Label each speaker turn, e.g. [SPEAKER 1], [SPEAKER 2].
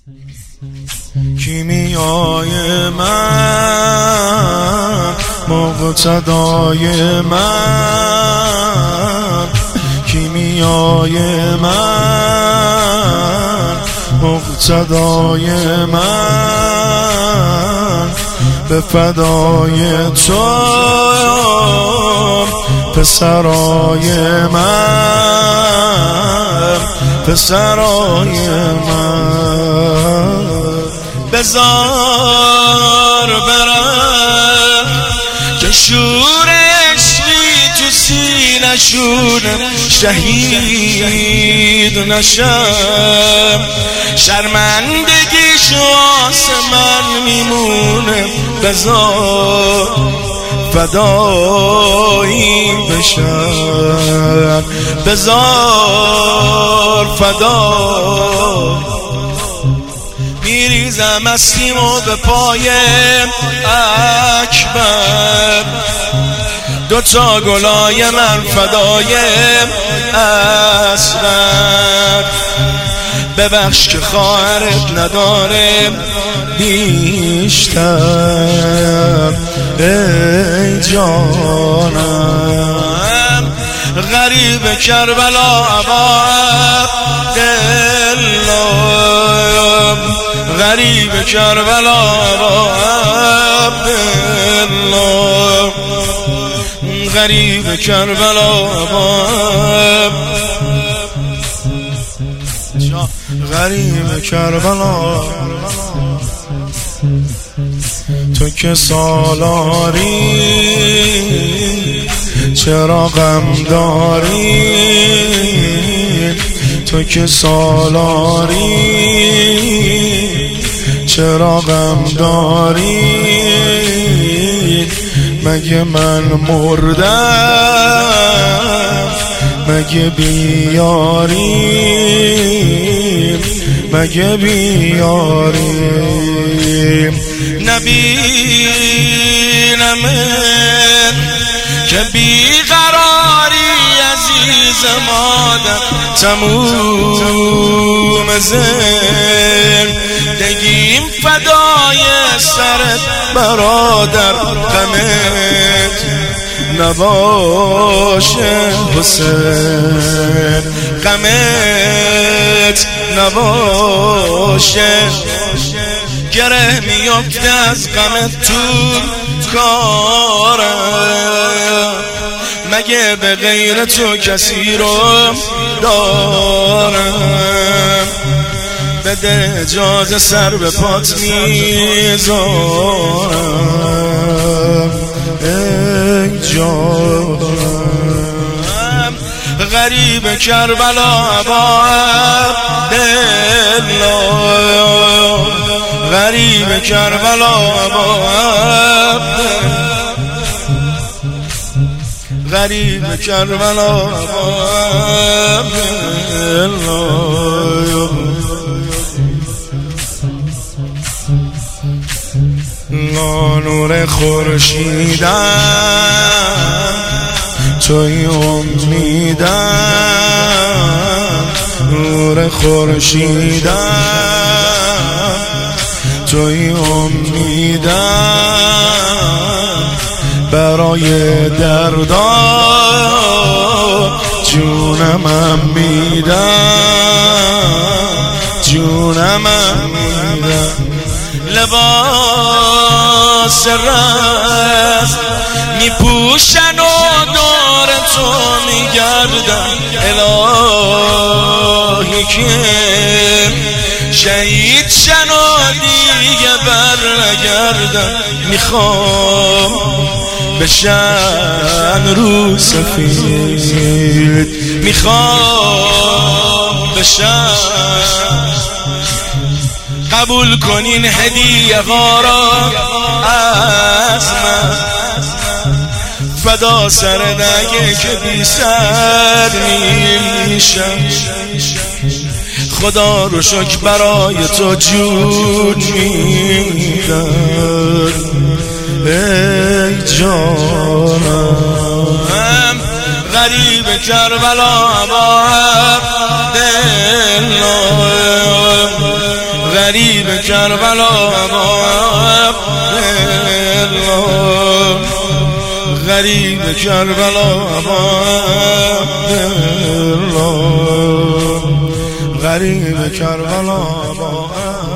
[SPEAKER 1] کیمیای من، مقتدای من، کیمیای من، مقتدای من، به فدای تو پسرای من، پسرای من. بذار برم که شور عشقی تو سینه‌شون شهید نشم، شرمندگیش واسه من میمونه. بذار فدایی بشم، بذار فدا. میریزم مسیمو به پای اکبر، دوتا گلای من فدای اصغر. ببخش که خواهرت نداره بیشتر، ای جانم. غریب کربلا ابا عبدالله، غریب کربلا ابا عبدالله، غریب کربلا ابا، غریب کربلا. تو که سالاری چرا غم داری، تو که سالاری چرا غم داری. مگه من مردم، مگه بیاریم، مگه بیاریم. نبینمت که بیقراری عزیز مادر، تموم زندگیم فدای سرت برادر. غمت نباشه حسین، غمت نباشه. گره میفته از غمت تو کارم، مگه به غیر تو کسی رو دارم. بده اجازه سر به پات میذارم، ای جانم. غریب کربلا ابا عبدالله، غریب کربلا ابا عبدالله، غریب کربلا ابا عبدالله. نور خورشیدم، توی امیدم. نور خورشیدم، توی امیدم. برای دردا جونمم میدم، جونمم میدم. لباس رست میپوشن و دور تو میگردن. الهی که شهید شن و دیگه بر نگردن. میخوام بشن رو سفید، میخوام بشن. قبول کنین هدیه ها را از من، فدا سر نگه که بی سر میشم. خدا رو شکر برای تو جون میدم، ای جانم. غریب کربلا ابا عبدالله، غریب کربلا با عبدالله غریب کربلا با عبدالله غریب کربلا با